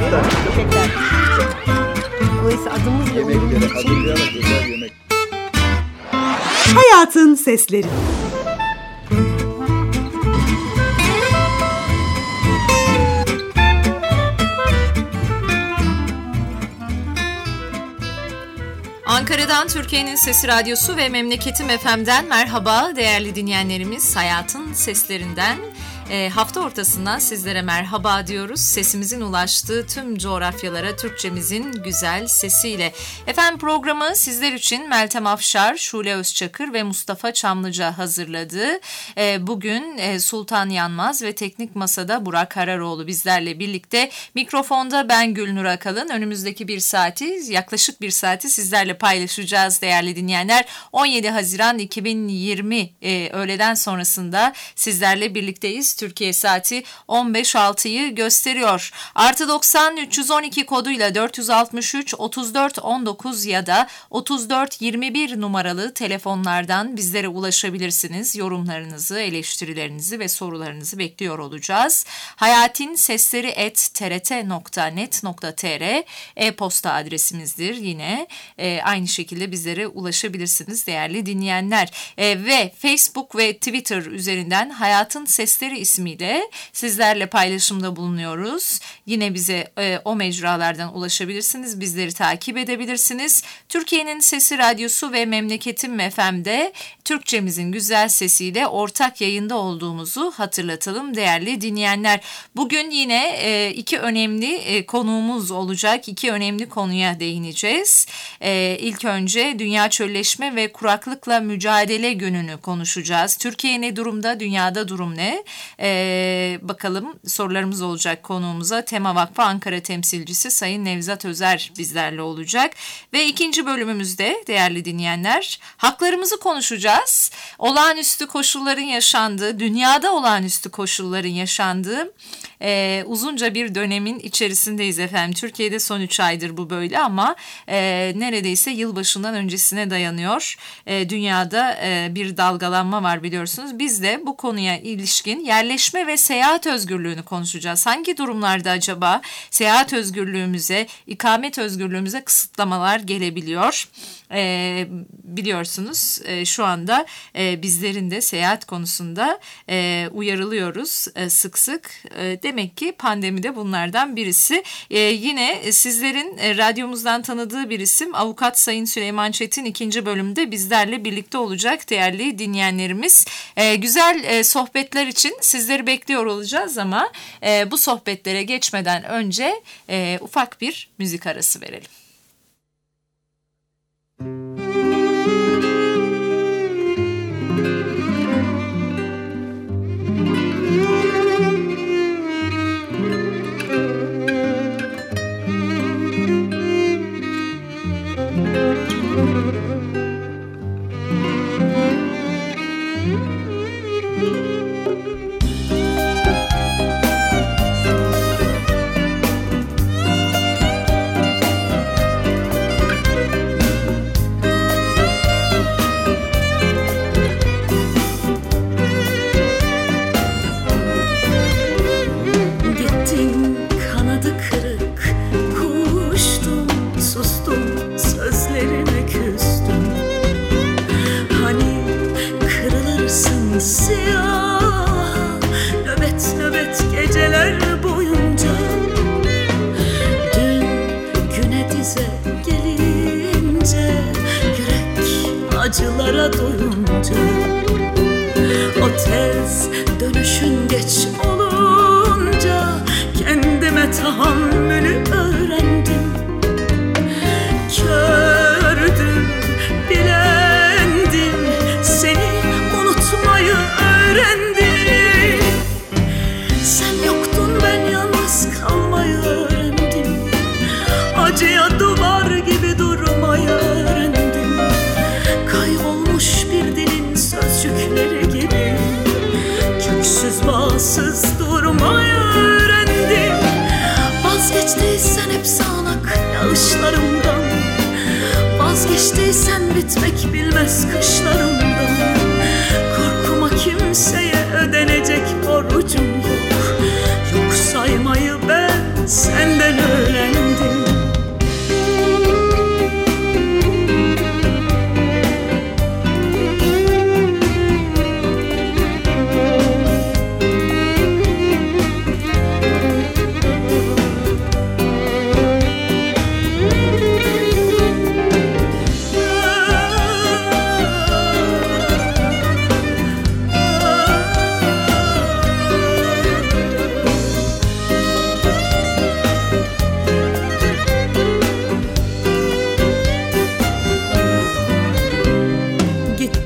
Köpekler. Dolayısıyla adımız da Yemekleri hazırlayarak güzel yemek. Hayatın Sesleri. Ankara'dan Türkiye'nin Sesi Radyosu ve Memleketim FM'den merhaba değerli dinleyenlerimiz. Hayatın Seslerinden hafta ortasından sizlere merhaba diyoruz. Sesimizin ulaştığı tüm coğrafyalara Türkçemizin güzel sesiyle. Efendim programı sizler için Meltem Afşar, Şule Özçakır ve Mustafa Çamlıca hazırladı. Bugün Sultan Yanmaz ve Teknik Masa'da Burak Hararoğlu bizlerle birlikte. Mikrofonda ben Gülnur Akalın. Önümüzdeki yaklaşık bir saati sizlerle paylaşacağız değerli dinleyenler. 17 Haziran 2020 öğleden sonrasında sizlerle birlikteyiz. Türkiye saati 15.06'yı gösteriyor. Artı 90 312 koduyla 463 34 19 ya da 34 21 numaralı telefonlardan bizlere ulaşabilirsiniz. Yorumlarınızı, eleştirilerinizi ve sorularınızı bekliyor olacağız. hayatinsesleri@trt.net.tr e-posta adresimizdir yine. Aynı şekilde bizlere ulaşabilirsiniz değerli dinleyenler. Ve Facebook ve Twitter üzerinden Hayatın Sesleri ismiyle sizlerle paylaşımda bulunuyoruz. Yine bize o mecralardan ulaşabilirsiniz. Bizleri takip edebilirsiniz. Türkiye'nin Sesi Radyosu ve Memleketim FM'de Türkçemizin güzel sesiyle ortak yayında olduğumuzu hatırlatalım değerli dinleyenler. Bugün yine iki önemli konuğumuz olacak. İki önemli konuya değineceğiz. İlk önce Dünya Çölleşme ve Kuraklıkla Mücadele Günü'nü konuşacağız. Türkiye ne durumda, dünyada durum ne? Bakalım sorularımız olacak konuğumuza. Tema Vakfı Ankara temsilcisi Sayın Nevzat Özer bizlerle olacak. Ve ikinci bölümümüzde değerli dinleyenler haklarımızı konuşacağız. Olağanüstü koşulların yaşandığı, dünyada olağanüstü koşulların yaşandığı uzunca bir dönemin içerisindeyiz efendim. Türkiye'de son 3 aydır bu böyle ama neredeyse yılbaşından öncesine dayanıyor. Dünyada bir dalgalanma var biliyorsunuz. Biz de bu konuya ilişkin yerleşme ve seyahat özgürlüğünü konuşacağız. Hangi durumlarda acaba seyahat özgürlüğümüze, ikamet özgürlüğümüze kısıtlamalar gelebiliyor? Biliyorsunuz şu anda bizlerin de seyahat konusunda uyarılıyoruz sık sık. Demek ki pandemi de bunlardan birisi. Yine sizlerin radyomuzdan tanıdığı bir isim Avukat Sayın Süleyman Çetin ikinci bölümde bizlerle birlikte olacak değerli dinleyenlerimiz. Güzel sohbetler için sizleri bekliyor olacağız ama bu sohbetlere geçmeden önce ufak bir müzik arası verelim. Acılara doyunca o tez dönüşün geç olunca kendime tahammülü öğrendim. Kördüm, bilendim, seni unutmayı öğrendim. Sen yoktun, ben yalnız kalmayı öğrendim. Acıya duvar gibi durmayı öğrendim. Kaybolmuş bir dilin sözcükleri gibi köksüz bağsız durmayı öğrendim. Vazgeçtiysen hep sağanak yağışlarımdan, vazgeçtiysen bitmek bilmez kışlarımdan. Korkuma kimseye ödenecek borcum yok. Yok saymayı ben senden öğrendim.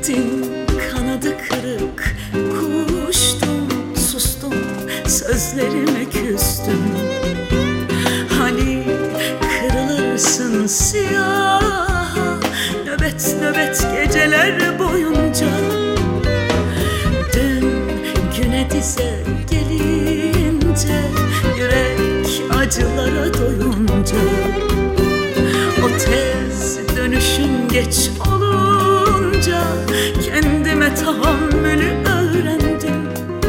gittin kanadı kırık, kuştum sustum sözlerime küstüm. Hani kırılırsın siyah nöbet nöbet geceler boyunca. Dün güne dize gelince, yürek acılara doyunca, o tez dönüşün geç olunca kendime tahammülü öğrendim.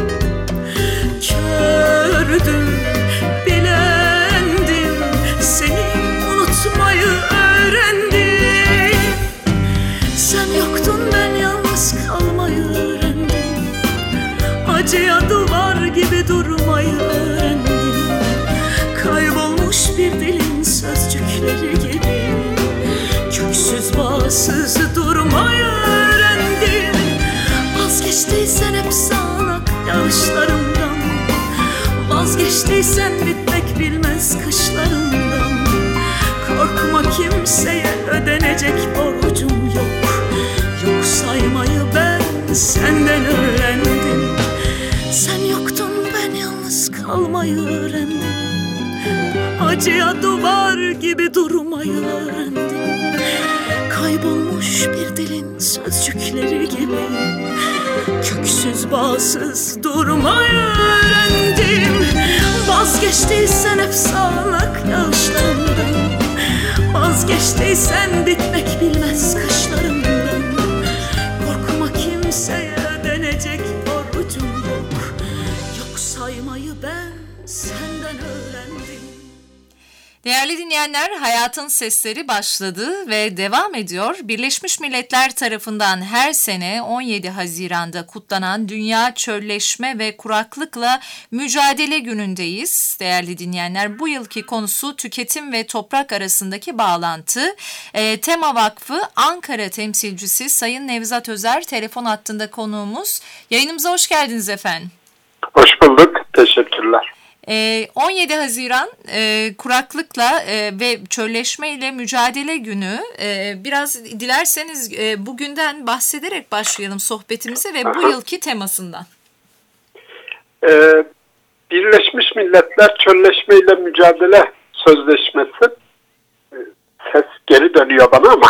Kördüm, bilendim, seni unutmayı öğrendim. Sen yoktun, ben yalnız kalmayı öğrendim. Acıya duvar gibi durmayı öğrendim. Kaybolmuş bir dilin sözcükleri gibi köksüz bağsız durmayı öğrendim. Vazgeçtiysen hep sağanak yağışlarımdan, vazgeçtiysen bitmek bilmez kışlarımdan. Korkma, kimseye ödenecek borcum yok. Yok saymayı ben senden öğrendim. Sen yoktun, ben yalnız kalmayı öğrendim. Acıya duvar gibi durmayı öğrendim. Kaybolmuş bir dilin sözcükleri gibi köksüz bağsız durmayı öğrendim. Vazgeçtiysen hep sağanak yağışlarımdan, vazgeçtiysen bitmek bilmez kışlarımdan. Korkma, kimseye ödenecek borcum yok. Yok saymayı ben senden öğrendim. Değerli dinleyenler, Hayatın Sesleri başladı ve devam ediyor. Birleşmiş Milletler tarafından her sene 17 Haziran'da kutlanan Dünya Çölleşme ve Kuraklıkla Mücadele Günü'ndeyiz. Değerli dinleyenler, bu yılki konusu tüketim ve toprak arasındaki bağlantı. Tema Vakfı Ankara temsilcisi Sayın Nevzat Özer telefon hattında konuğumuz. Yayınımıza hoş geldiniz efendim. Hoş bulduk, teşekkürler. 17 Haziran kuraklıkla ve çölleşme ile mücadele günü. Biraz dilerseniz bugünden bahsederek başlayalım sohbetimize ve bu yılki temasından. Birleşmiş Milletler Çölleşme ile Mücadele Sözleşmesi, ses geri dönüyor bana ama.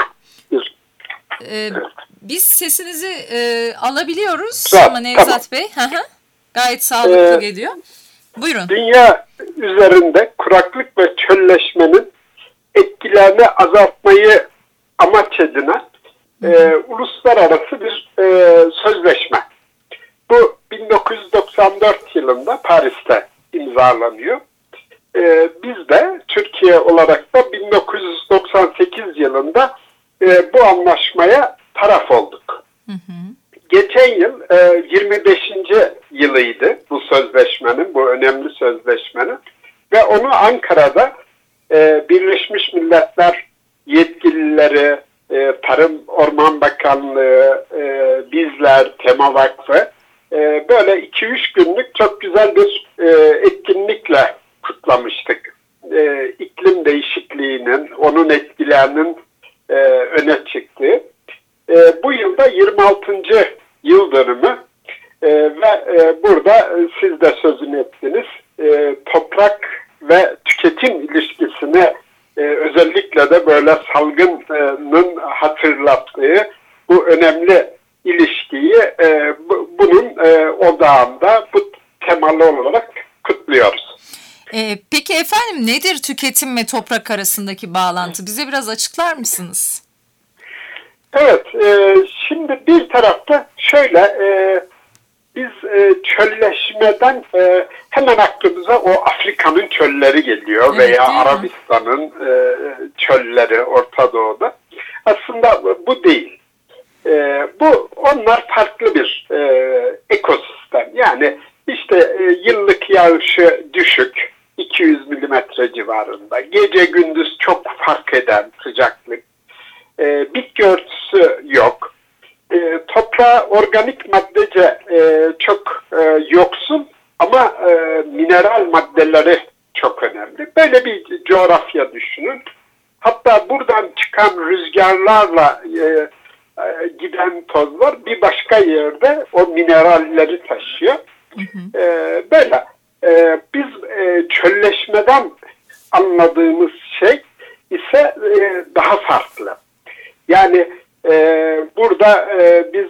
Biz sesinizi alabiliyoruz Güzel, ama Nevzat Bey gayet sağlıklı geliyor. Buyurun. Dünya üzerinde kuraklık ve çölleşmenin etkilerini azaltmayı amaç edinen uluslararası bir sözleşme. Bu 1994 yılında Paris'te imzalanıyor. Biz de Türkiye olarak da 1998 yılında bu anlaşmaya taraf olduk. Geçen yıl 25. yılıydı bu sözleşmenin, bu önemli sözleşmenin ve onu Ankara'da Birleşmiş Milletler yetkilileri, Tarım Orman Bakanlığı, bizler, Tema Vakfı böyle 2-3 günlük çok güzel bir etkinlikle kutlamıştık. İklim değişikliğinin, onun etkilerinin öne çıktığı. Bu yılda 26. yıl dönümü ve burada siz de sözünü ettiniz. Toprak ve tüketim ilişkisini özellikle de böyle salgının hatırlattığı bu önemli ilişkiyi bunun odağında bu temalı olarak kutluyoruz. Peki efendim, nedir tüketim ve toprak arasındaki bağlantı? Bize biraz açıklar mısınız? Evet, şimdi bir tarafta şöyle, biz çölleşmeden hemen aklımıza o Afrika'nın çölleri geliyor, evet, veya Arabistan'ın çölleri Orta Doğu'da. Aslında bu değil. Onlar farklı bir ekosistem. Yani işte yıllık yağışı düşük, 200 milimetre civarında. Gece gündüz çok fark eden sıcaklık. Bitki örtüsü yok. Toprağı organik maddece çok yoksun ama mineral maddeleri çok önemli. Böyle bir coğrafya düşünün. Hatta buradan çıkan rüzgarlarla giden biriken toz var. Bir başka yerde o mineralleri taşıyor. Böyle. Biz çölleşmeden anladığımız şey ise daha farklı. Yani burada biz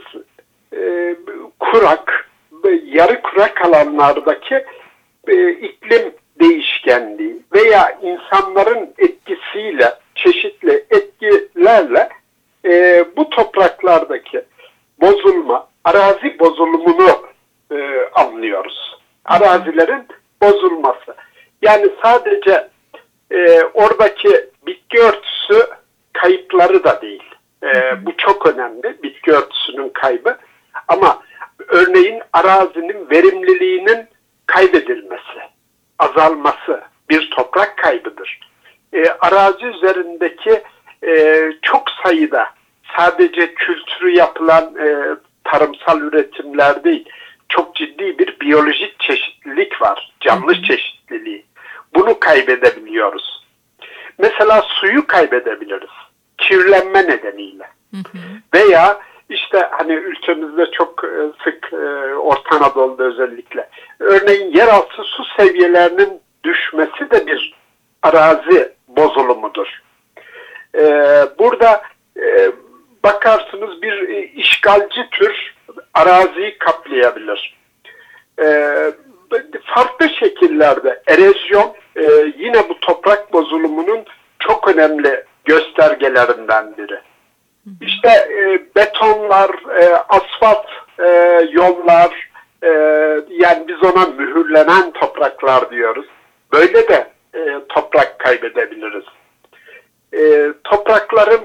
kurak, yarı kurak alanlardaki iklim değişkenliği veya insanların etkisiyle, çeşitli etkilerle bu topraklardaki bozulma, arazi bozulumunu anlıyoruz. Arazilerin bozulması. Yani sadece oradaki bitki örtüsü kayıpları da değil. Bu çok önemli, bitki örtüsünün kaybı. Ama örneğin arazinin verimliliğinin kaybedilmesi, azalması bir toprak kaybıdır. Arazi üzerindeki çok sayıda sadece kültürü yapılan tarımsal üretimler değil, çok ciddi bir biyolojik çeşitlilik var, canlı çeşitliliği. Bunu kaybedebiliyoruz. Mesela suyu kaybedebiliriz, kirlenme nedeniyle. Veya işte hani ülkemizde çok sık Orta Anadolu'da özellikle örneğin yeraltı su seviyelerinin düşmesi de bir arazi bozulumudur. Burada bakarsınız bir işgalci tür araziyi kaplayabilir. Farklı şekillerde erozyon yine bu toprak bozulumunun çok önemli göstergelerinden biri. İşte betonlar, asfalt yollar, yani biz ona mühürlenen topraklar diyoruz. Böyle de toprak kaybedebiliriz. Toprakların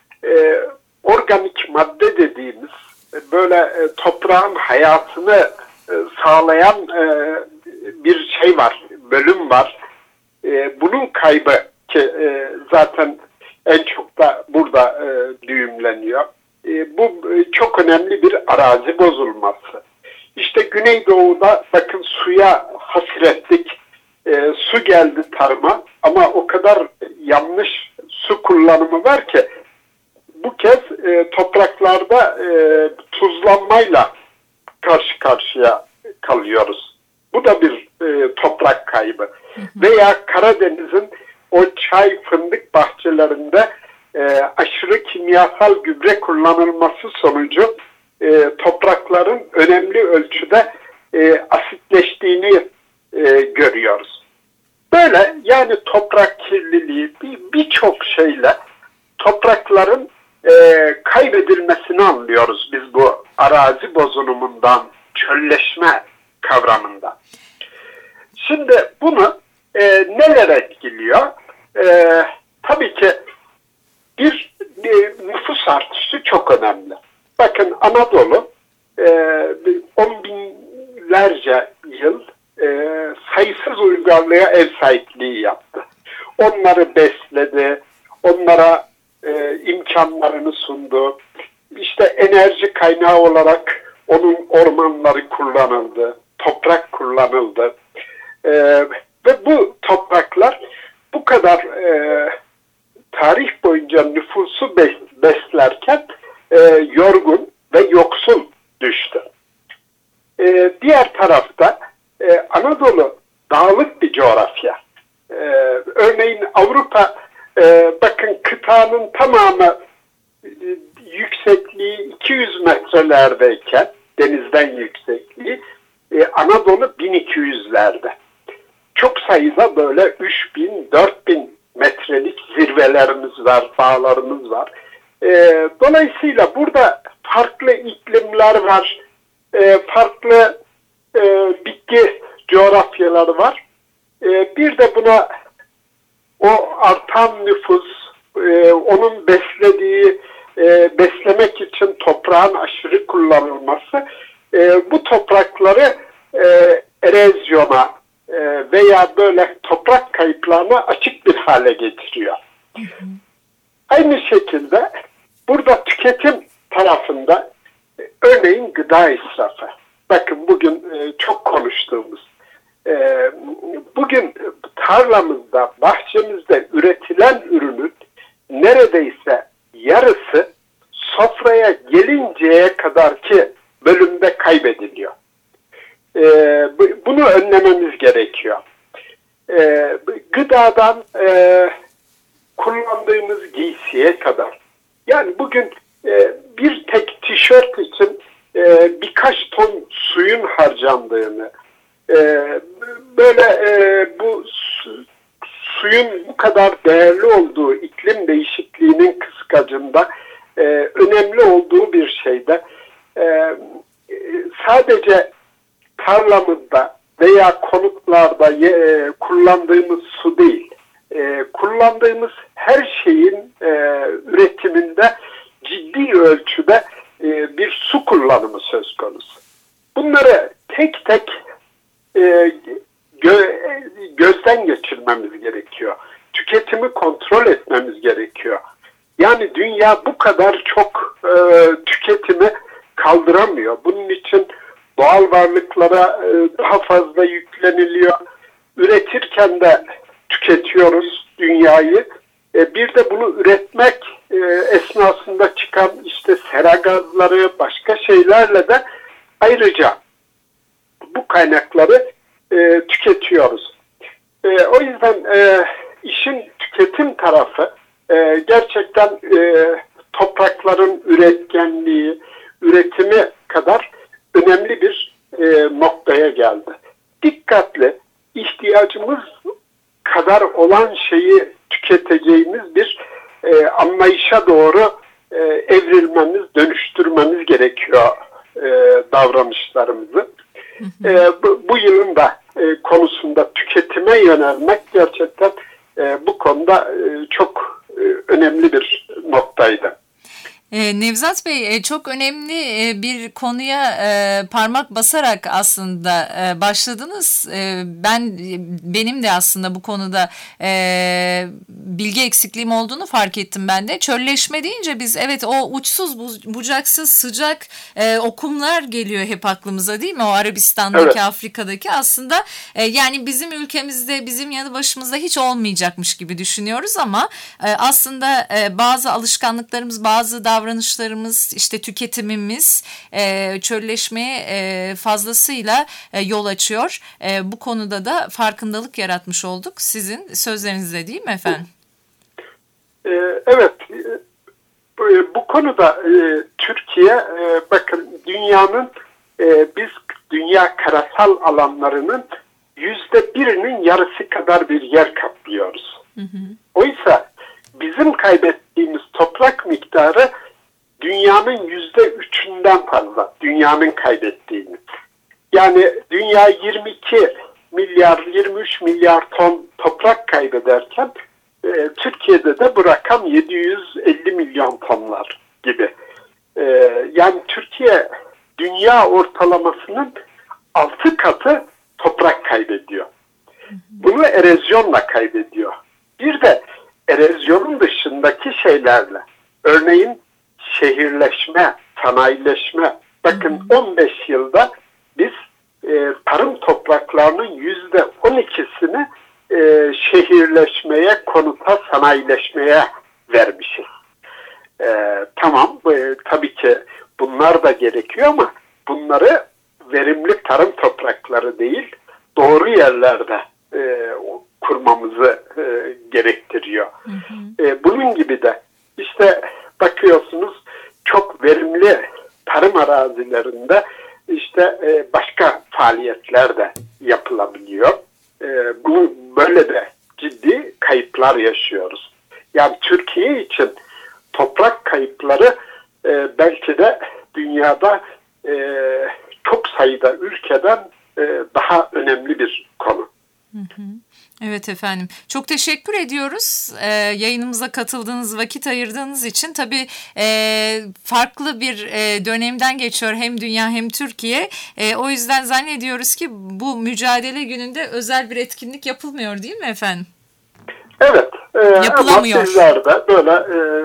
organik madde dediğimiz böyle toprağın hayatını sağlayan bir şey var, bölüm var. Bunun kaybı ki zaten en çok da burada düğümleniyor. Bu çok önemli bir arazi bozulması. İşte Güneydoğu'da bakın suya hasretlik, su geldi tarıma ama o kadar yanlış su kullanımı var ki bu kez topraklarda tuzlanmayla karşı karşıya kalıyoruz. Bu da bir toprak kaybı. Veya Karadeniz'in o çay fındık bahçelerinde aşırı kimyasal gübre kullanılması sonucu toprakların önemli ölçüde asitleştiğini görüyoruz. Böyle yani toprak kirliliği birçok şeyle toprakların kaybedilmesini anlıyoruz biz bu arazi bozulumundan, çölleşme kavramında. Şimdi bunu neler etkiliyor? Tabii ki bir nüfus artışı çok önemli. Bakın Anadolu 10 binlerce yıl sayısız uygarlığa ev sahipliği yaptı. Onları besledi, onlara imkanlarını sundu. İşte enerji kaynağı olarak onun ormanları kullanıldı, toprak kullanıldı. Ve bu topraklar bu kadar tarih boyunca nüfusu beslerken yorgun ve yoksul düştü. Diğer tarafta Anadolu dağlık bir coğrafya. Örneğin Avrupa bakın kıtanın tamamı yüksekliği 200 metrelerdeyken denizden yüksekliği Anadolu 1200'lerde. Çok sayıda böyle 3000, 4000 metrelik zirvelerimiz var, dağlarımız var. Dolayısıyla burada farklı iklimler var, farklı bitki coğrafyaları var. Bir de buna o artan nüfus, onun beslemek için toprağın aşırı kullanılması bu toprakları erozyona veya böyle toprak kayıplarına açık bir hale getiriyor. Aynı şekilde burada tüketim tarafında örneğin gıda israfı. Bakın bugün çok konuştuğumuz, bugün tarlamızda, bahçemizde üretilen ürünün neredeyse yarısı sofraya gelir gelinceye kadarki bölümde kaybediliyor. Bunu önlememiz gerekiyor. Gıdadan kullandığımız giysiye kadar. Yani bugün bir tek tişört için birkaç ton suyun harcandığını, bu suyun bu kadar değerli olduğu iklim değişikliğinin kıskacında önemli olduğu bir şeyde sadece tarlamızda veya konutlarda kullandığımız su değil, kullandığımız her şeyin üretiminde ciddi ölçüde bir su kullanımı söz konusu. Bunları tek tek gözden geçirmemiz gerekiyor. Tüketimi kontrol etmemiz gerekiyor. Yani dünya bu kadar çok tüketimi kaldıramıyor. Bunun için doğal varlıklara daha fazla yükleniliyor. Üretirken de tüketiyoruz dünyayı. Bir de bunu üretmek esnasında çıkan işte sera gazları, başka şeylerle de ayrıca bu kaynakları tüketiyoruz. O yüzden işin tüketim tarafı gerçekten toprakların üretkenliği, üretimi kadar önemli bir noktaya geldi. Dikkatli, ihtiyacımız kadar olan şeyi tüketeceğimiz bir anlayışa doğru evrilmemiz, dönüştürmemiz gerekiyor davranışlarımızı. Bu yılın da konusunda tüketime yönelmek gerçekten bu konuda çok önemli bir noktaydı. Nevzat Bey, çok önemli bir konuya parmak basarak aslında başladınız. Benim de aslında bu konuda bilgi eksikliğim olduğunu fark ettim ben de. Çölleşme deyince biz evet o uçsuz bucaksız sıcak okumlar geliyor hep aklımıza, değil mi? O Arabistan'daki, evet, Afrika'daki aslında yani bizim ülkemizde, bizim yanı başımızda hiç olmayacakmış gibi düşünüyoruz ama aslında bazı alışkanlıklarımız, bazı davranışlarımız, işte tüketimimiz çölleşmeye fazlasıyla yol açıyor. Bu konuda da farkındalık yaratmış olduk sizin sözlerinizle, değil mi efendim? Evet. Bu konuda Türkiye bakın dünyanın biz dünya karasal alanlarının %1'inin yarısı kadar bir yer kaplıyoruz. Hı hı. Oysa bizim kaybettiğimiz toprak miktarı dünyanın %3'ünden fazla. Dünyanın kaybettiğimiz. Yani dünya 22 milyar, 23 milyar ton toprak kaybederken Türkiye'de de bu rakam 750 milyon tonlar gibi. Yani Türkiye dünya ortalamasının 6 katı toprak kaybediyor. Bunu erozyonla kaybediyor. Bir de erozyonun dışındaki şeylerle, örneğin şehirleşme, sanayileşme. Bakın 15 yılda biz tarım topraklarının %12'sini şehirleşmeye, konuta, sanayileşmeye vermişiz. Tamam, tabii ki bunlar da gerekiyor ama bunları verimli tarım toprakları değil, doğru yerlerde kurmamızı gerektiriyor. Hı hı. Bunun gibi de işte bakıyorsunuz çok verimli tarım arazilerinde işte başka faaliyetler de yapılabiliyor. Bu böyle de ciddi kayıplar yaşıyoruz. Yani Türkiye için toprak kayıpları belki de dünyada çok sayıda ülkeden daha önemli bir konu. Hı hı. Evet efendim. Çok teşekkür ediyoruz. Yayınımıza katıldığınız, vakit ayırdığınız için. Tabii farklı bir dönemden geçiyor hem dünya hem Türkiye. O yüzden zannediyoruz ki bu mücadele gününde özel bir etkinlik yapılmıyor, değil mi efendim? Evet. Yapılamıyor. Ama sizler de böyle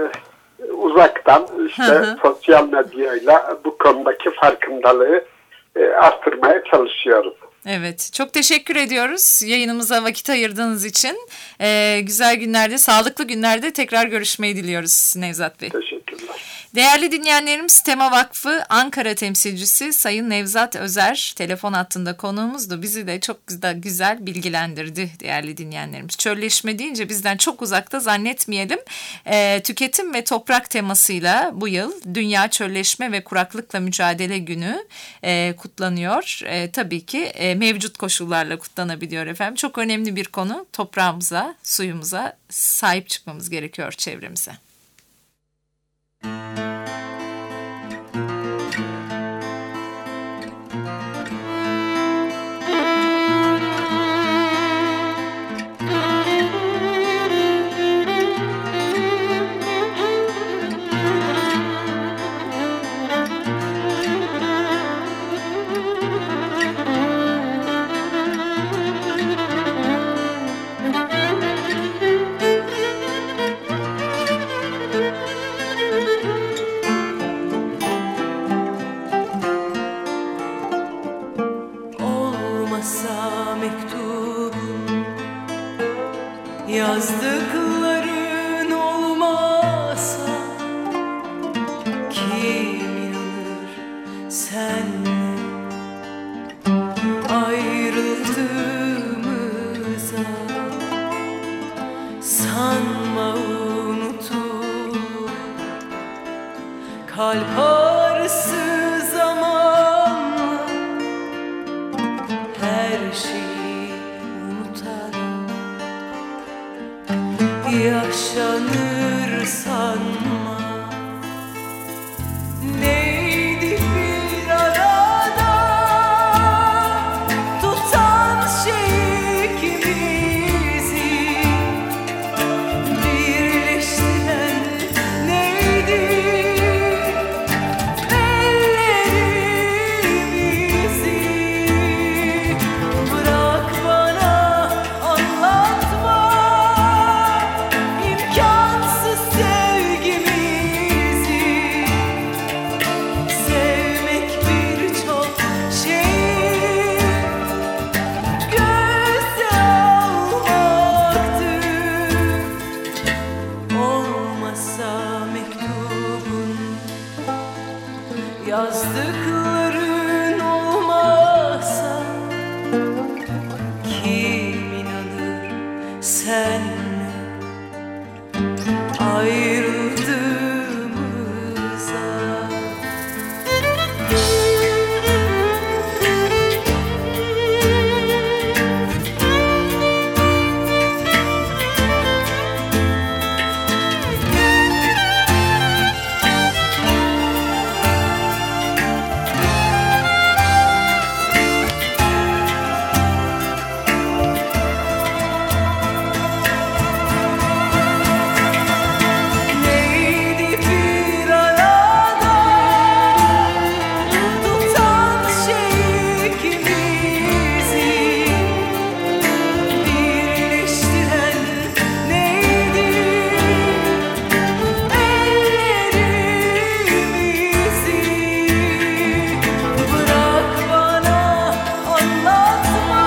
uzaktan işte sosyal medyayla bu konudaki farkındalığı arttırmaya çalışıyoruz. Evet, çok teşekkür ediyoruz yayınımıza vakit ayırdığınız için. Güzel günlerde, sağlıklı günlerde tekrar görüşmeyi diliyoruz Nevzat Bey. Teşekkürler. Değerli dinleyenlerimiz, Tema Vakfı Ankara temsilcisi Sayın Nevzat Özer telefon hattında konuğumuzdu. Bizi de çok güzel bilgilendirdi değerli dinleyenlerimiz. Çölleşme deyince bizden çok uzakta zannetmeyelim. Tüketim ve toprak temasıyla bu yıl Dünya Çölleşme ve Kuraklıkla Mücadele Günü kutlanıyor. Tabii ki mevcut koşullarla kutlanabiliyor efendim. Çok önemli bir konu. Toprağımıza, suyumuza sahip çıkmamız gerekiyor, çevremize. Yazdıkların olmasa kim inanır senle ayrıldığımıza? Sanma unutup kalp ağrısı zamanla her şeyi unutar. Yaşanır sanma, neydi bir arada tutan şey ikimizi, birleştiren neydi ellerimizi? Bırak bana anlatma İmkansız sevgimizi. Sevmek birçok şey göze almaktır. Olmasa mektubun, yazdıkların olmasa kim inanır senle ayrıldığımıza? Neydi bir arada tutan şey ikimizi, birleştiren neydi ellerimizi? Bırak bana anlatma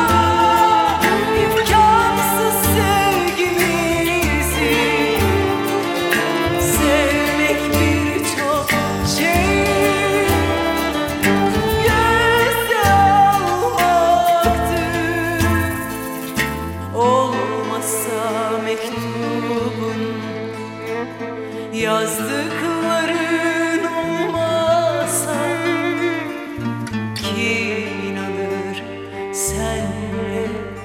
imkansız sevgimizi. Sevmek birçok şey göze almaktır. Olmasa mektubun, yazdıkların olmasa kim inanır senle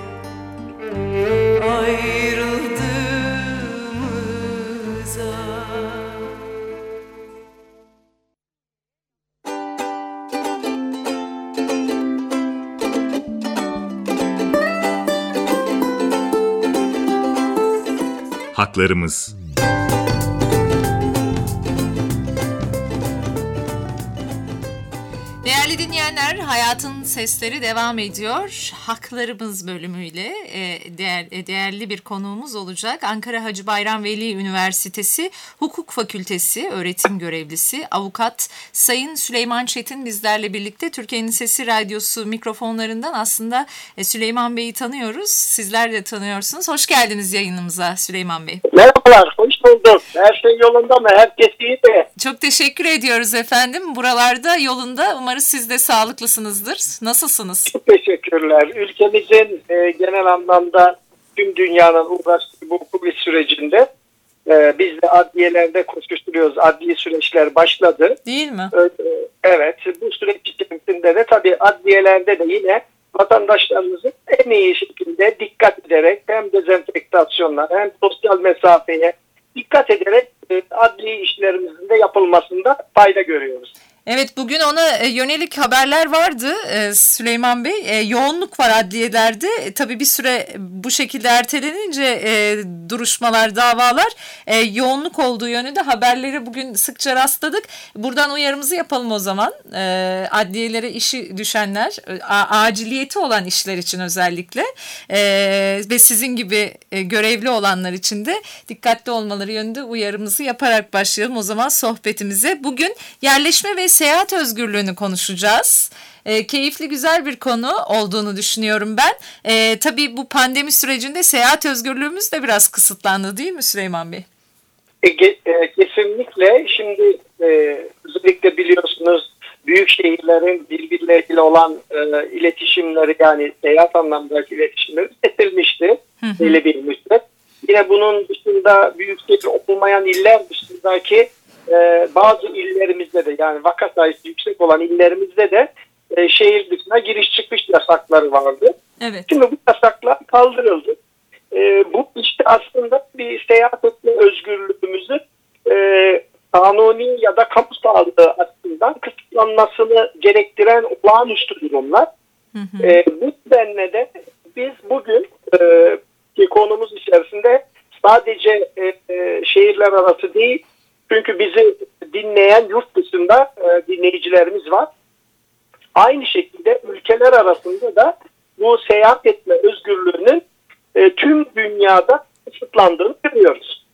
ayrıldığımıza? Haklarımız. Değerli dinleyenler, Hayatın Sesleri devam ediyor. Haklarımız bölümüyle değerli bir konuğumuz olacak. Ankara Hacı Bayram Veli Üniversitesi Hukuk Fakültesi öğretim görevlisi avukat Sayın Süleyman Çetin bizlerle birlikte. Türkiye'nin Sesi Radyosu mikrofonlarından aslında Süleyman Bey'i tanıyoruz. Sizler de tanıyorsunuz. Hoş geldiniz yayınımıza Süleyman Bey. Merhabalar, hoş bulduk. Her şey yolunda mı? Herkes iyi mi? Çok teşekkür ediyoruz efendim. Buralarda yolunda. Umarız siz de sağlıklısınızdır. Nasılsınız? Çok teşekkürler. Ülkemizin genel anlamda tüm dünyanın uğraştığı bu Covid sürecinde biz de adliyelerde koşuşturuyoruz. Adli süreçler başladı. Değil mi? Evet, bu süreç içerisinde de tabii adliyelerde de yine vatandaşlarımızın en iyi şekilde dikkat ederek hem dezenfektasyonlar hem sosyal mesafeye dikkat ederek adli işlerimizin de yapılmasında fayda görüyoruz. Evet, bugün ona yönelik haberler vardı Süleyman Bey. Yoğunluk var adliyelerde. Tabii bir süre bu şekilde ertelenince duruşmalar, davalar yoğunluk olduğu yönünde haberleri bugün sıkça rastladık. Buradan uyarımızı yapalım o zaman. Adliyelere işi düşenler, aciliyeti olan işler için özellikle ve sizin gibi görevli olanlar için de dikkatli olmaları yönünde uyarımızı yaparak başlayalım o zaman sohbetimize. Bugün yerleşme ve seyahat özgürlüğünü konuşacağız. Keyifli, güzel bir konu olduğunu düşünüyorum ben. Tabii bu pandemi sürecinde seyahat özgürlüğümüz de biraz kısıtlandı değil mi Süleyman Bey? Kesinlikle. Şimdi özellikle biliyorsunuz büyük şehirlerin birbirleriyle olan iletişimleri, yani seyahat anlamındaki iletişimleri kesilmişti. Belli bir müddet. Yine bunun dışında büyük şehir olmayan iller dışındaki bazı illerimizde de, yani vaka sayısı yüksek olan illerimizde de şehir dışına giriş çıkış yasakları vardı. Evet. Şimdi bu yasaklar kaldırıldı. Bu işte aslında bir seyahat etme özgürlüğümüzü kanuni ya da kamu sağlığı açısından kısıtlanmasını gerektiren olağanüstü durumlar. Bu nedenle de biz bugün konumuz içerisinde sadece şehirler arası değil, çünkü bizi dinleyen yurt dışında dinleyicilerimiz var. Aynı şekilde ülkeler arasında da bu seyahat etme özgürlüğünün tüm dünyada kısıtlandığını görüyoruz.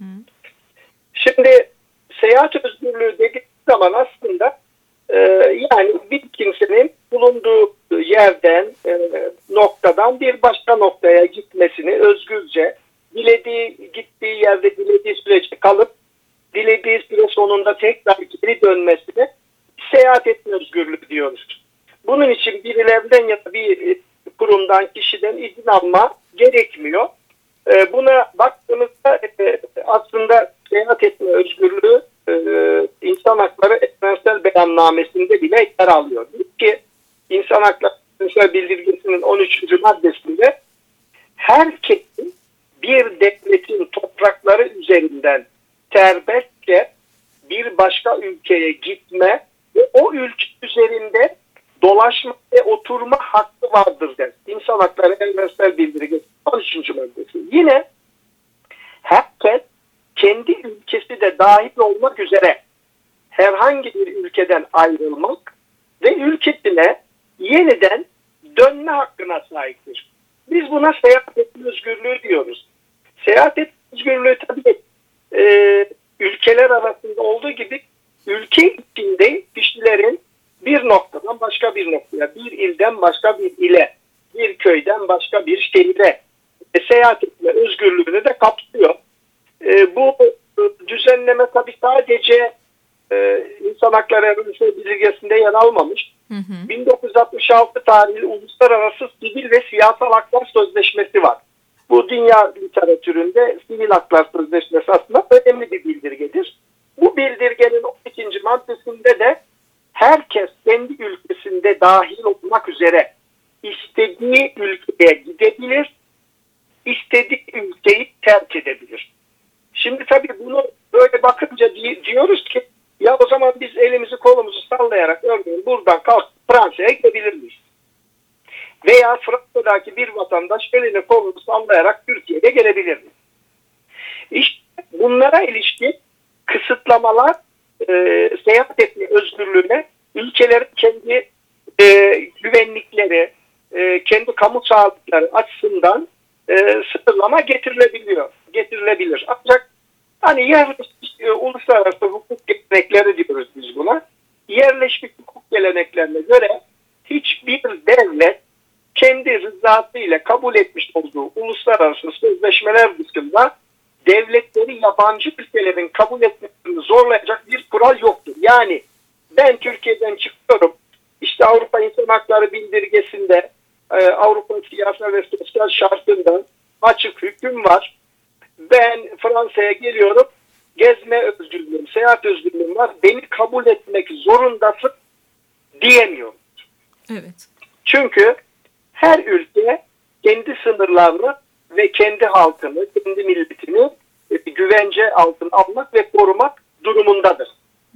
Şimdi seyahat özgürlüğü dediğimiz zaman aslında yani bir kimsenin bulunduğu yerden, noktadan bir başka noktaya gitmesini özgürce, gittiği yerde dilediği sürece kalıp dilediği süre sonunda tekrar geri dönmesine seyahat etme özgürlüğü diyoruz. Bunun için birilerinden ya da bir kurumdan, kişiden izin alma gerekmiyor. Buna baktığımızda aslında seyahat etme özgürlüğü İnsan Hakları Evrensel Beyannamesi'nde bile yer alıyor. Ki İnsan Hakları Evrensel Bildirgesi'nin 13. maddesinde herkesin bir devletin toprakları üzerinden serbestçe bir başka ülkeye gitme ve o ülke üzerinde dolaşma ve oturma hakkı vardır der. İnsan Hakları Evrensel Bildirgesi 13. maddesi. Yine herkes kendi ülkesi de dahil olmak üzere herhangi bir ülkeden ayrılmak ve ülkesine yeniden dönme hakkına sahiptir. Biz buna seyahat etme özgürlüğü diyoruz. Seyahat etme özgürlüğü tabii ülkeler arasında olduğu gibi ülke içinde kişilerin bir noktadan başka bir noktaya, bir ilden başka bir ile, bir köyden başka bir şehire seyahat etme özgürlüğünü de kapsıyor. Bu düzenleme tabii sadece İnsan Hakları Evrensel Bildirgesi'nde yer almamış. 1966 tarihli Uluslararası Sivil ve Siyasal Haklar Sözleşmesi var. Bu dünya literatüründe Sivil Haklar Sözleşmesi aslında önemli bir bildirgedir. Bu bildirgenin 12. maddesinde de herkes kendi ülkesinde dahil olmak üzere istediği ülkeye gidebilir, istediği ülkeyi terk edebilir. Şimdi tabii bunu böyle bakınca diyoruz ki ya o zaman biz elimizi kolumuzu sallayarak örneğin buradan kalkıp Fransa'ya gidebilir miyiz? Veya Fransa'daki bir vatandaş elini kolunu sallayarak Türkiye'ye gelebilir mi? İşte bunlara ilişkin kısıtlamalar seyahat etme özgürlüğüne ülkelerin kendi güvenlikleri, kendi kamu sağlıkları açısından sınırlama getirilebilir. Ancak hani yerleşmiş uluslararası hukuk gelenekleri diyoruz biz buna. Yerleşmiş hukuk geleneklerine göre hiçbir devlet kendi rızası ile kabul etmiş olduğu uluslararası sözleşmeler dışında devletleri yabancı ülkelerin kabul etmesini zorlayacak bir kural yoktur. Yani ben Türkiye'den çıkıyorum, işte Avrupa İnsan Hakları Bildirgesi'nde, Avrupa Siyasal ve Sosyal Şartı'nda açık hüküm var. Ben Fransa'ya geliyorum, gezme özgürlüğüm, seyahat özgürlüğüm var, beni kabul etmek zorundasın diyemiyorum. Evet. Çünkü her ülke kendi sınırlarını ve kendi halkını, kendi milletini güvence altına almak ve korumak durumundadır.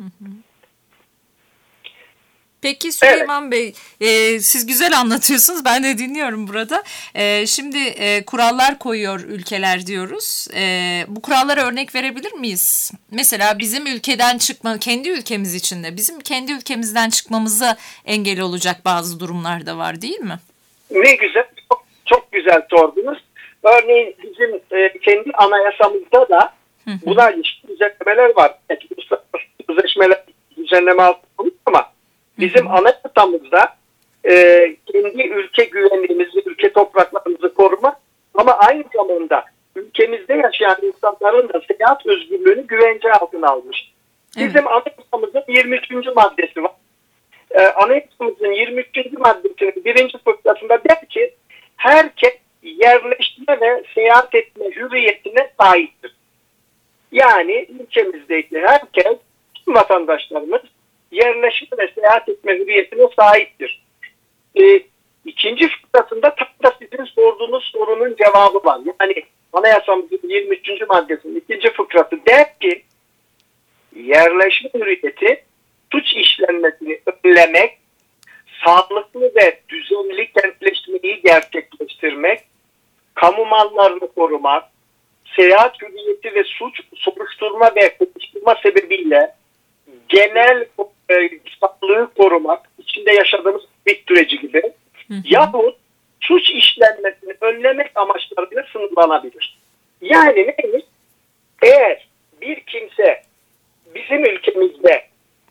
Peki Süleyman Bey, siz güzel anlatıyorsunuz. Ben de dinliyorum burada. Şimdi kurallar koyuyor ülkeler diyoruz. Bu kurallara örnek verebilir miyiz? Mesela bizim ülkeden kendi ülkemiz içinde, bizim kendi ülkemizden çıkmamıza engel olacak bazı durumlar da var, değil mi? Ne güzel, çok güzel sordunuz. Örneğin bizim kendi anayasamızda da buna ilişkin düzenlemeler var. Evet, uluslararası sözleşmeler düzenleme altında ama bizim anayasamızda kendi ülke güvenliğimizi, ülke topraklarımızı korumak ama aynı zamanda ülkemizde yaşayan insanların da seyahat özgürlüğünü güvence altına almış. Bizim anayasamızın 23. maddesi var. Anayasamızın 23. maddesinin 1. fıkrasında der ki herkes yerleşme ve seyahat etme hürriyetine sahiptir. Yani ülkemizdeki herkes, tüm vatandaşlarımız yerleşme ve seyahat etme hürriyetine sahiptir. İkinci fıkrasında tam da sizin sorduğunuz sorunun cevabı var. Yani Anayasamızın 23. maddesinin 2. fıkrası der ki yerleşme hürriyeti suç işlenmesini önlemek, sağlıklı ve düzenli kentleşmeyi gerçekleştirmek, kamu mallarını korumak, seyahat hürriyeti ve suç soruşturma ve kovuşturma sebebiyle genel sağlığı korumak, içinde yaşadığımız bir süreci gibi, yahut suç işlenmesini önlemek amaçlarıyla sınırlanabilir. Yani neymiş? Eğer bir kimse bizim ülkemizde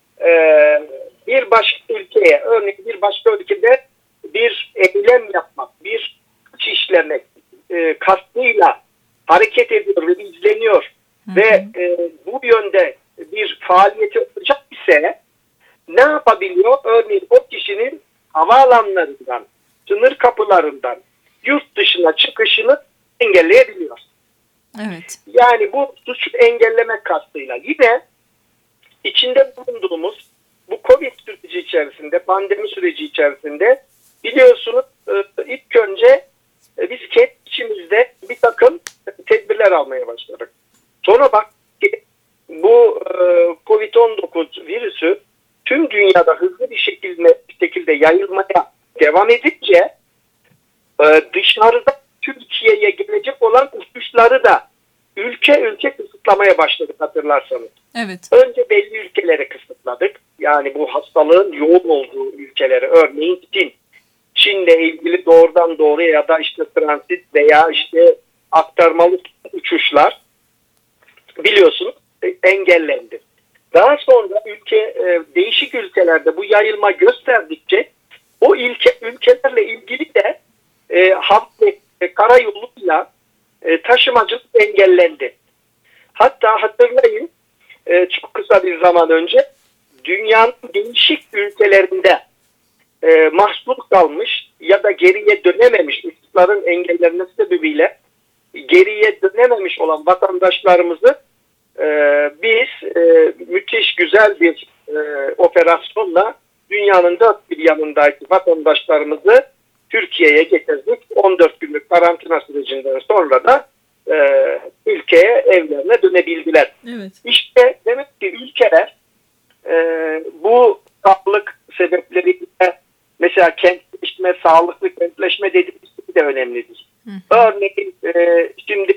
bir başka ülkeye, örneğin bir başka ülkede bir eylem yapmak, bir suç işlemek kastıyla hareket ediyor ve izleniyor ve bu yönde bir faaliyeti olacak ise ne yapabiliyor? Örneğin o kişinin havaalanlarından, sınır kapılarından yurt dışına çıkışını engelleyebiliyor. Evet. Yani bu suçu engellemek kastıyla. Yine içinde bulunduğumuz bu Covid süreci içerisinde, pandemi süreci içerisinde biliyorsunuz ilk önce biz kendi içimizde bir takım tedbirler almaya başladık. Sonra bak ki bu Covid-19 virüsü tüm dünyada hızlı bir şekilde yayılmaya devam edince dışarıda Türkiye'ye gelecek olan uçuşları da ülke kısıtlamaya başladık hatırlarsanız. Evet. Önce belli ülkelere kısıtladık. Yani bu hastalığın yoğun olduğu ülkeleri, örneğin Çin. Çin'le ilgili doğrudan doğruya ya da işte transit veya işte aktarmalı uçuşlar biliyorsunuz engellendi. Daha sonra değişik ülkelerde bu yayılma gösterdikçe o ülkelerle ilgili de hava ve karayoluyla taşımacılık engellendi. Hatta hatırlayın çok kısa bir zaman önce dünyanın değişik ülkelerinde mahsur kalmış ya da geriye dönememiş uçuşların engellenmesi sebebiyle geriye dönememiş olan vatandaşlarımızı biz müthiş güzel bir operasyonla dünyanın dört bir yanındaki vatandaşlarımızı Türkiye'ye getirdik. 14 günlük karantina sürecinden sonra da ülkeye, evlerine dönebildiler. Evet. İşte demek ki ülkeler bu sağlık sebepleriyle mesela kentleşme, sağlıklı kentleşme dediğimiz şey de önemlidir. Örneğin şimdi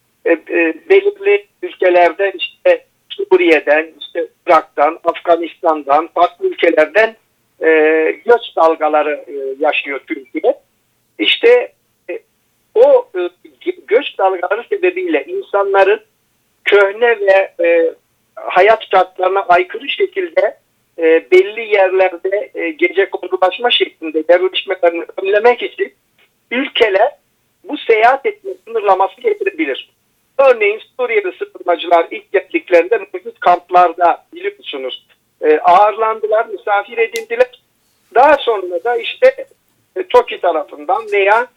belirli ülkelerden işte Suriye'den, işte Irak'tan, Afganistan'dan, farklı ülkelerden göç dalgaları yaşıyor Türkiye. İşte o göç dalgaları sebebiyle insanların köhne ve hayat şartlarına aykırı şekilde belli yerlerde gecekondulaşma şeklinde yerleşmelerini önlemek için ülkeler bu seyahat etme sınırlaması getirebilir. Örneğin Suriyeli sığınmacılar ilk geldiklerinde mevcut kamplarda biliyorsunuz ağırlandılar, misafir edildiler. Daha sonra da işte TOKİ tarafından veya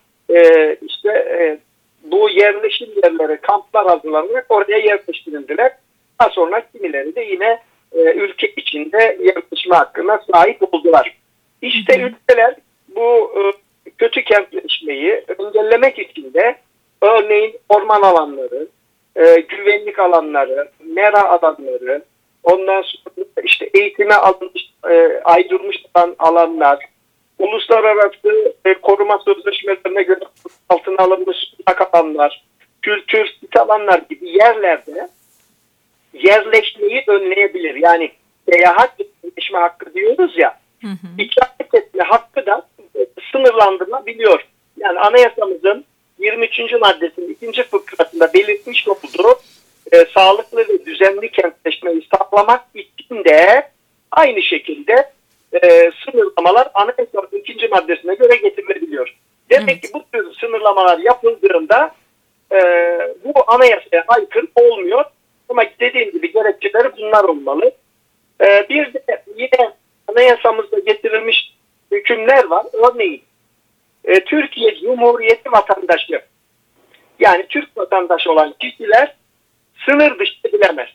bu yerleşim yerleri, kamplar hazırlanarak oraya yerleştirildiler. Daha sonra kimileri de yine ülke içinde yerleşme hakkına sahip oldular. İşte ülkeler bu kötü kentleşmeyi engellemek için de örneğin orman alanları, güvenlik alanları, mera alanları, ondan sonra işte eğitime alınmış, ayrılmış olan alanlar, uluslararası koruma sözleşmelerine göre altına alınmış alanlar, kültür sit alanlar gibi yerlerde yerleşmeyi önleyebilir. Yani seyahat yerleşme hakkı diyoruz ya, ikamet etme hakkı da sınırlandırılabiliyor. Yani anayasamızın 23. maddesinin 2. fıkrasında belirtmiş olduğu sağlıklı ve düzenli kentleşmeyi sağlamak için de aynı şekilde sınırlamalar anayasanın 2. maddesine göre getirilebiliyor. Demek ki bu tür sınırlamalar yapıldığında bu anayasaya aykırı olmuyor. Ama dediğim gibi gerekçeleri bunlar olmalı. Bir de yine anayasamızda getirilmiş hükümler var. Örneğin Türkiye Cumhuriyeti vatandaşı, yani Türk vatandaşı olan kişiler sınır dışı edilemez.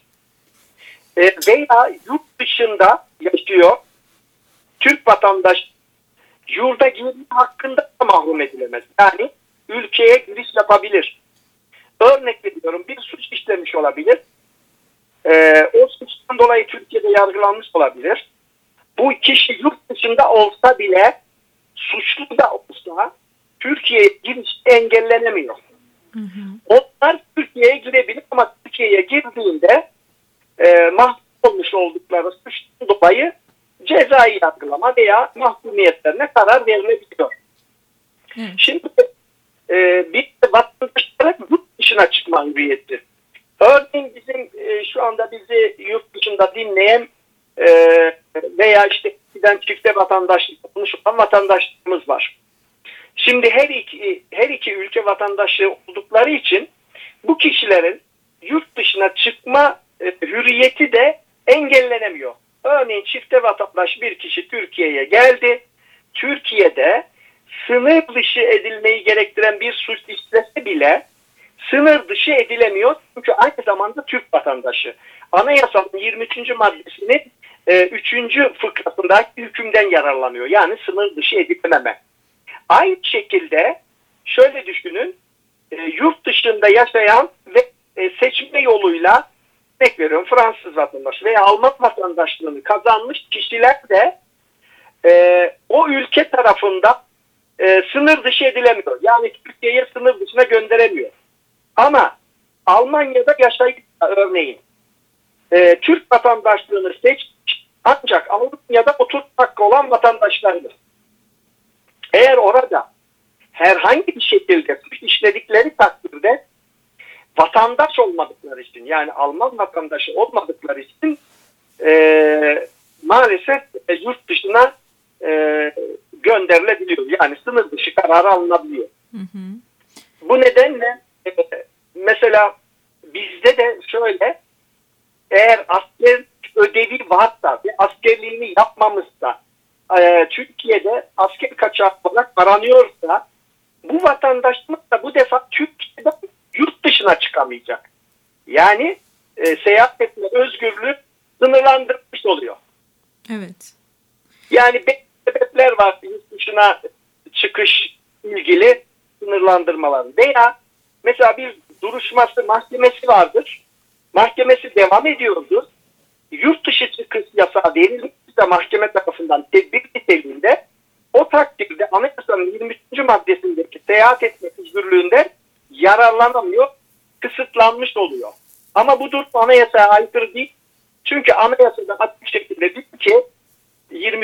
Veya yurt dışında yaşıyor Türk vatandaşı yurda girme hakkında da mahrum edilemez. Yani ülkeye giriş yapabilir. Örnek veriyorum, bir suç işlemiş olabilir. O suçtan dolayı Türkiye'de yargılanmış olabilir. Bu kişi yurt dışında olsa bile, suçlu da olsa Türkiye'ye giriş engellenemiyor. Onlar Türkiye'ye girebilir ama Türkiye'ye girdiğinde mahkum olmuş oldukları suçtan dolayı cezai yargılama veya mahkumiyetlerine karar verilebiliyor. Şimdi bir vatandaşlara yurt dışına çıkma hürriyeti. Örneğin bizim şu anda bizi yurt dışında dinleyen veya işte eskiden çifte vatandaşlık olmuş olan vatandaşlarımız var. Şimdi her iki ülke vatandaşlığı oldukları için bu kişilerin yurt dışına çıkma hürriyeti de engellenemiyor. Örneğin çifte vatandaş bir kişi Türkiye'ye geldi. Türkiye'de sınır dışı edilmeyi gerektiren bir suç işlese bile sınır dışı edilemiyor. Çünkü aynı zamanda Türk vatandaşı. Anayasanın 23. maddesinin 3. fıkrasındaki hükümden yararlanıyor. Yani sınır dışı edilememe. Aynı şekilde şöyle düşünün, yurt dışında yaşayan ve seçme yoluyla, örnek veriyorum, Fransız vatandaşı veya Alman vatandaşlığını kazanmış kişiler de o ülke tarafından sınır dışı edilemiyor. Yani Türkiye'ye sınır dışına gönderemiyor. Ama Almanya'da yaşayıp örneğin Türk vatandaşlığını seçmiş ancak Almanya'da oturma hakkı olan vatandaşlardır. Eğer orada herhangi bir şekilde suç işledikleri takdirde vatandaş olmadıkları için, yani Alman vatandaşı olmadıkları için maalesef yurt dışına gönderilebiliyor. Yani sınır dışı kararı alınabiliyor. Bu nedenle mesela bizde de şöyle, eğer asker ödevi varsa ve askerliğini yapmamışsa, Türkiye'de asker kaçağı olarak aranıyorsa, bu vatandaşlık da bu defa Türkiye'den yurt dışına çıkamayacak. Yani seyahat etme özgürlüğü sınırlandırılmış oluyor. Evet. Yani sebepler var yurt dışına çıkış ilgili sınırlandırmalar. Veya mesela bir duruşması, mahkemesi vardır. Mahkemesi devam ediyordur. Yurt dışı çıkış yasağı verilmişse mahkeme tarafından tedbir niteliğinde, o takdirde anayasanın 23. maddesindeki seyahat etme özgürlüğünde yararlanamıyor, kısıtlanmış oluyor. Ama bu durum anayasaya aykırı değil. Çünkü anayasada açık şekilde diyor ki 23.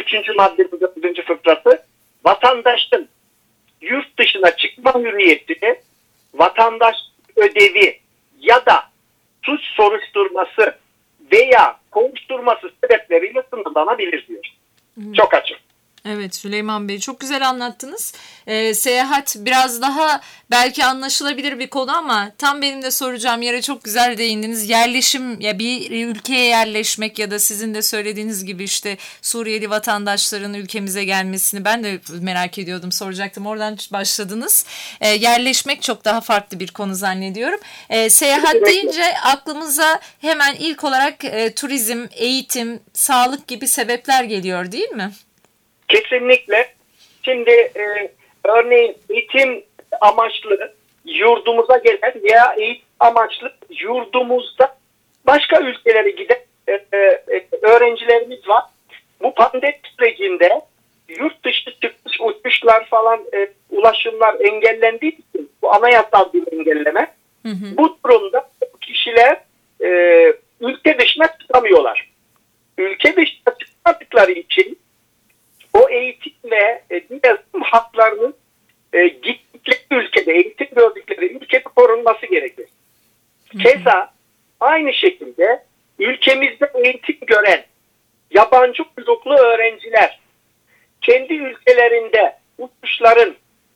3. maddenin 4. fıkrası vatandaşın yurt dışına çıkma hürriyetini vatandaş ödevi ya da suç soruşturması veya kovuşturması sebepleriyle sınırlanabilir diyor. Çok açık. Evet Süleyman Bey, çok güzel anlattınız. Seyahat biraz daha belki anlaşılabilir bir konu ama tam benim de soracağım yere çok güzel değindiniz. Yerleşim, ya bir ülkeye yerleşmek ya da sizin de söylediğiniz gibi işte Suriyeli vatandaşların ülkemize gelmesini ben de merak ediyordum, soracaktım. Oradan başladınız. Yerleşmek çok daha farklı bir konu zannediyorum. Seyahat deyince aklımıza hemen ilk olarak turizm, eğitim, sağlık gibi sebepler geliyor değil mi? Kesinlikle. Şimdi örneğin eğitim amaçlı yurdumuza gelen veya eğitim amaçlı yurdumuzda başka ülkelere giden öğrencilerimiz var. Bu pandemi sürecinde yurt dışı çıkış uçuşlar falan ulaşımlar engellendiği için bu anayasal bir engelleme. Bu durumda kişiler ülke dışına çıkamıyorlar. Ülke dışına çıkmadıkları için o eğitim ve diğer haklarının gittikleri ülkede, eğitim gördükleri ülkede korunması gerekir. Keza aynı şekilde ülkemizde eğitim gören yabancı uyruklu öğrenciler kendi ülkelerinde uçuşların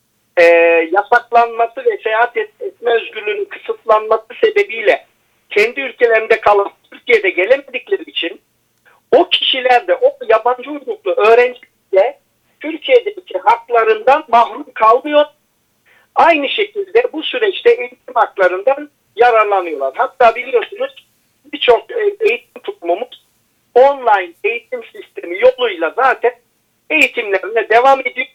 yasaklanması ve seyahat etme özgürlüğünün kısıtlanması sebebiyle kendi ülkelerinde kalıp Türkiye'de gelemedikleri için o kişiler de, o yabancı uyruklu öğrenciler de Türkiye'deki haklarından mahrum kalmıyor. Aynı şekilde bu süreçte eğitim haklarından yararlanıyorlar. Hatta biliyorsunuz birçok eğitim kurumumuz online eğitim sistemi yoluyla zaten eğitimlerine devam ediyor.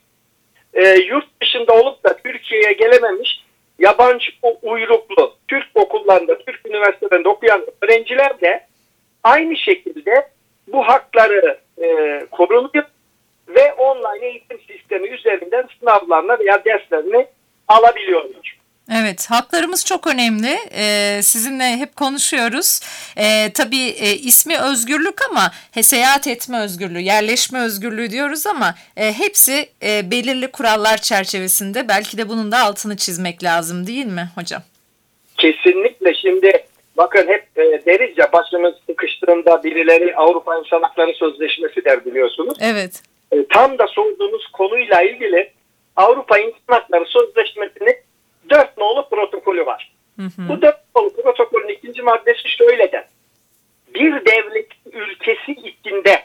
Yurt dışında olup da Türkiye'ye gelememiş yabancı uyruklu Türk okullarında, Türk üniversitelerinde okuyan öğrenciler de aynı şekilde bu hakları korunuyor ve online eğitim sistemi üzerinden sınavlarına veya derslerini alabiliyorlar. Evet, haklarımız çok önemli. Sizinle hep konuşuyoruz. Tabii ismi özgürlük ama seyahat etme özgürlüğü, yerleşme özgürlüğü diyoruz ama hepsi belirli kurallar çerçevesinde. Belki de bunun da altını çizmek lazım değil mi hocam? Kesinlikle. Şimdi bakın hep deriz ya, başımız sıkıştığında birileri Avrupa İnsan Hakları Sözleşmesi der biliyorsunuz. Evet. Tam da sorduğunuz konuyla ilgili Avrupa İnsan Hakları Sözleşmesi'nin 4 nolu protokolü var. Bu 4 nolu protokolün 2. maddesi şöyle der. Bir devlet ülkesi içinde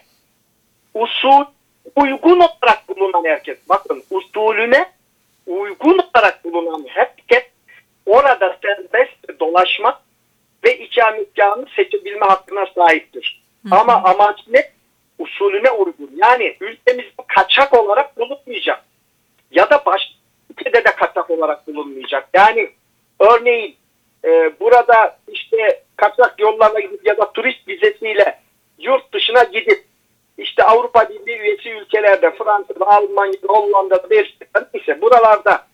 usul uygun olarak bulunan herkes, bakın usulüne uygun olarak bulunan herkes orada serbest dolaşma ve ikametgahını seçebilme hakkına sahiptir. Ama amaç ne? Usulüne uygun. Yani ülkemizde kaçak olarak bulunmayacak. Ya da başka ülkede de kaçak olarak bulunmayacak. Yani örneğin burada işte kaçak yollarla gidip ya da turist vizesiyle yurt dışına gidip işte Avrupa Birliği üyesi ülkelerde, Fransa'da, Almanya'da, Hollanda'da, Belçika'da neyse buralarda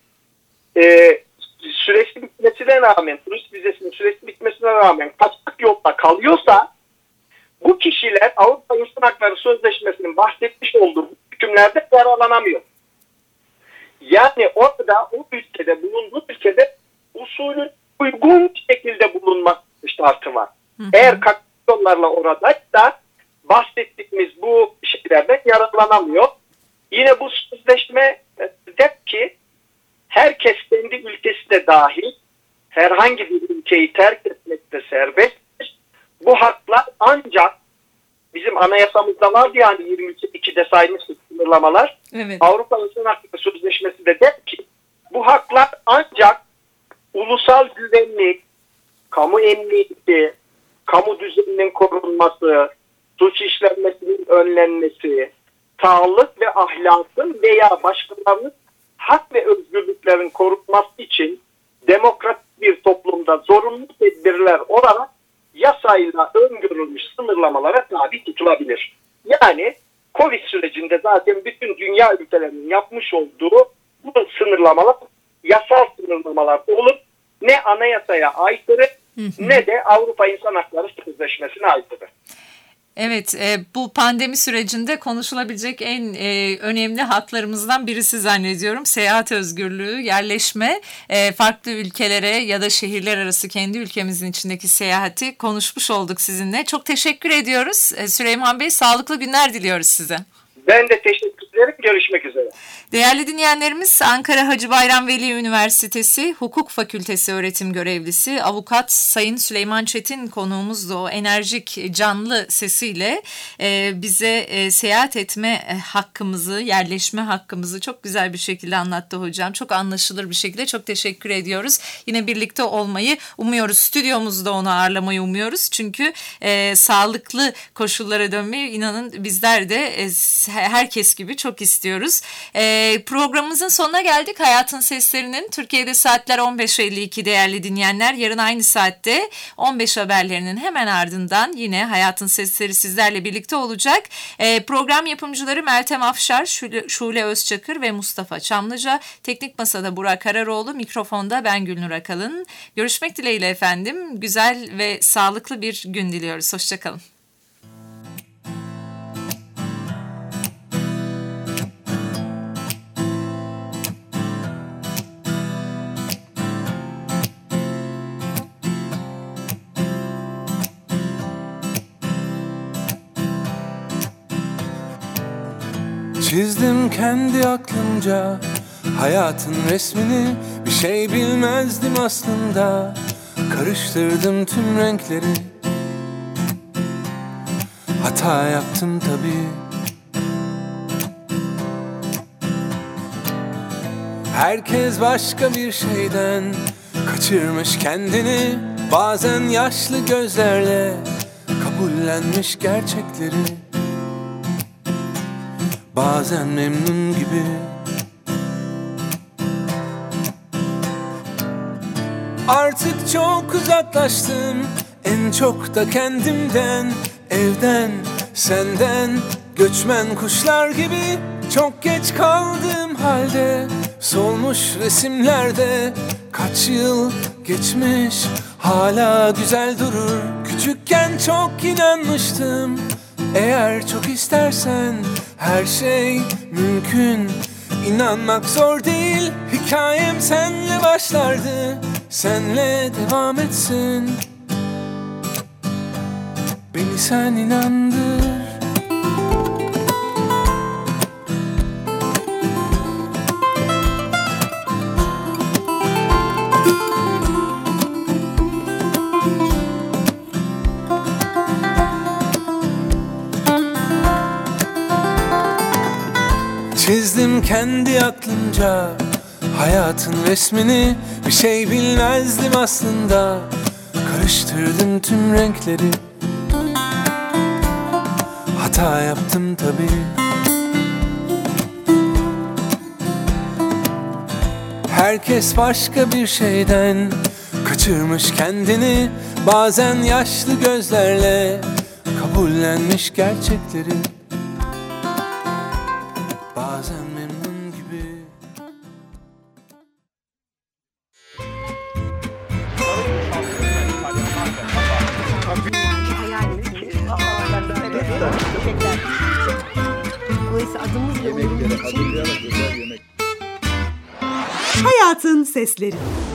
süresi bitmesine rağmen, turist vizesinin süresi bitmesine rağmen kaçak yolda kalıyorsa bu kişiler Avrupa İnsan Hakları Sözleşmesi'nin bahsetmiş olduğu hükümlerde yararlanamıyor. Yani orada o ülkede, bulunduğu ülkede usulü uygun şekilde bulunmak şartı var. Eğer kaçak yollarla oradaysa bahsettiğimiz bu şeylerden yararlanamıyor. Yine bu sözleşme der ki herkes kendi ülkesi de dahil herhangi bir ülkeyi terk etmekte serbesttir. Bu haklar ancak bizim anayasamızda vardı yani 22'de saymıştık sınırlamalar. Evet. Avrupa İnsan Hakları Sözleşmesi de der ki bu haklar ancak ulusal güvenlik, kamu emniyeti, kamu düzeninin korunması, suç işlenmesinin önlenmesi, sağlık ve ahlakın veya başkalarının hak ve özgürlüklerin korunması için demokratik bir toplumda zorunlu tedbirler olarak yasayla öngörülmüş sınırlamalara tabi tutulabilir. Yani Covid sürecinde zaten bütün dünya ülkelerinin yapmış olduğu bu sınırlamalar yasal sınırlamalar olup ne anayasaya aykırı ne de Avrupa İnsan Hakları Sözleşmesi'ne aykırı. Evet, bu pandemi sürecinde konuşulabilecek en önemli haklarımızdan birisi zannediyorum. Seyahat özgürlüğü, yerleşme, farklı ülkelere ya da şehirler arası kendi ülkemizin içindeki seyahati konuşmuş olduk sizinle. Çok teşekkür ediyoruz. Süleyman Bey, sağlıklı günler diliyoruz size. Ben de teşekkür ederim. Görüşmek üzere. Değerli dinleyenlerimiz, Ankara Hacı Bayram Veli Üniversitesi Hukuk Fakültesi öğretim görevlisi Avukat Sayın Süleyman Çetin konuğumuzdu. O enerjik, canlı sesiyle bize seyahat etme hakkımızı, yerleşme hakkımızı çok güzel bir şekilde anlattı hocam. Çok anlaşılır bir şekilde. Çok teşekkür ediyoruz. Yine birlikte olmayı umuyoruz. Stüdyomuzda onu ağırlamayı umuyoruz. Çünkü sağlıklı koşullara dönmeyi inanın bizler de herkes gibi çok istiyoruz. Programımızın sonuna geldik. Hayatın Sesleri'nin Türkiye'de saatler 15.52 değerli dinleyenler. Yarın aynı saatte 15 haberlerinin hemen ardından yine Hayatın Sesleri sizlerle birlikte olacak. Program yapımcıları Meltem Afşar, Şule Özçakır ve Mustafa Çamlıca. Teknik Masada Burak Kararoğlu, mikrofonda ben Gülnur Akalın. Görüşmek dileğiyle efendim. Güzel ve sağlıklı bir gün diliyoruz. Hoşçakalın. Çizdim kendi aklımca hayatın resmini, bir şey bilmezdim aslında. Karıştırdım tüm renkleri, hata yaptım tabii. Herkes başka bir şeyden kaçırmış kendini, bazen yaşlı gözlerle kabullenmiş gerçekleri. Bazen memnun gibi. Artık çok uzaklaştım, en çok da kendimden, evden, senden, göçmen kuşlar gibi. Çok geç kaldığım halde solmuş resimlerde kaç yıl geçmiş, hala güzel durur. Küçükken çok inanmıştım, eğer çok istersen her şey mümkün. İnanmak zor değil, hikayem senle başlardı, senle devam etsin. Beni sen inandır. Çizdim kendi aklımca hayatın resmini, bir şey bilmezdim aslında. Karıştırdım tüm renkleri, hata yaptım tabii. Herkes başka bir şeyden kaçırmış kendini, bazen yaşlı gözlerle kabullenmiş gerçekleri. Bazen memnun gibi. Dolayısıyla adımız bile onun Yemeklere için. hazırlayarak güzel yemek. Hayatın Sesleri.